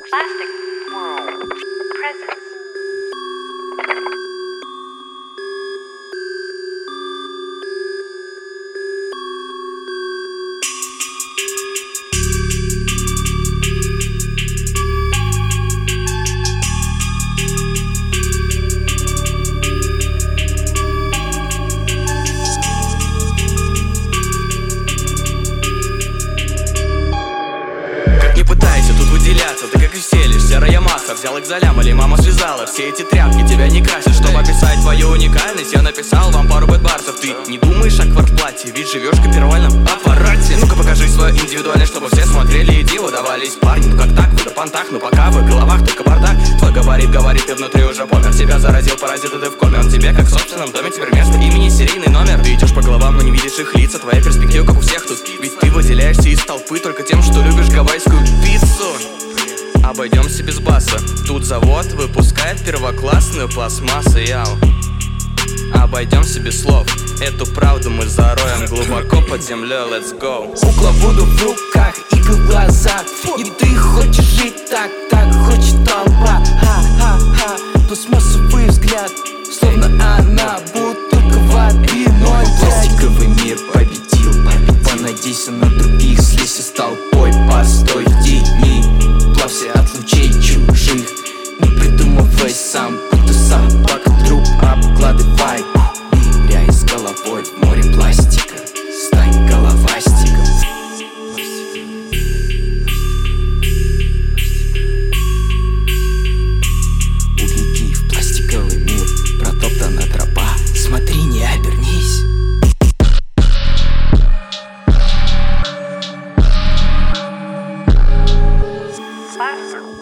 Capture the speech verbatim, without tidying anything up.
Plastic World Presents. Не пытайся тут выделяться, ты как и селишь, серая масса. Взял их за лям или мама связала. Все эти тряпки тебя не красят. Чтобы описать твою уникальность, я написал вам пару бэтбарсов. Ты не думаешь о квартплате, ведь живешь в копировальном аппарате. Ну-ка покажи свою индивидуальность, чтобы все смотрели и диву давались. Парни, ну как так, вы на понтах, ну пока в их головах только бардак. Твой говорит, говорит, ты внутри уже помер. Тебя заразил паразит, и ты в коме. Он тебе как в собственном доме, теперь вместо имени серийный номер. Ты идешь по головам, но не видишь их лица. Твоя перспектива как у всех тут. Ведь ты выделяешься из толпы только тем, что любишь гавайскую пиццу. Обойдемся без баса. Тут завод выпускает первоклассную пластмассу, яу. Обойдемся без слов. Эту правду мы зароем глубоко под землей, let's go. Кукла Вуду в руках, игл в глазах. И ты хочешь жить так, так хочет толпа. Ха-ха-ха, пластмассовый взгляд, словно она бутылка воды. Ноль пластиковый мир победил. Понадейся на других, слезь с толпой. Постой в тени, плавься от лучей чужих. Не придумывай сам, будто собака труп обкладывай. Ныряй с головой в море пластика, стань головастиком. Угляди в пластиковый мир, протоптана тропа. Смотри, не обернись. Plastic